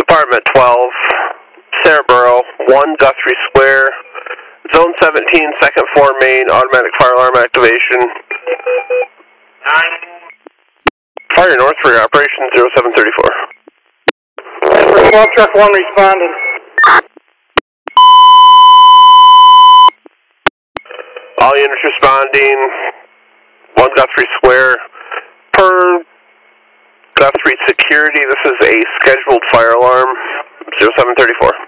Department 12, Cerebro, 1 Guthrie Square, Zone 17, second floor main, automatic fire alarm activation. Fire north for your operation 0734. And for 12 truck 1 responding. All units responding, 1 Guthrie Square. Per Guthrie Security, this is a scheduled fire alarm 0734.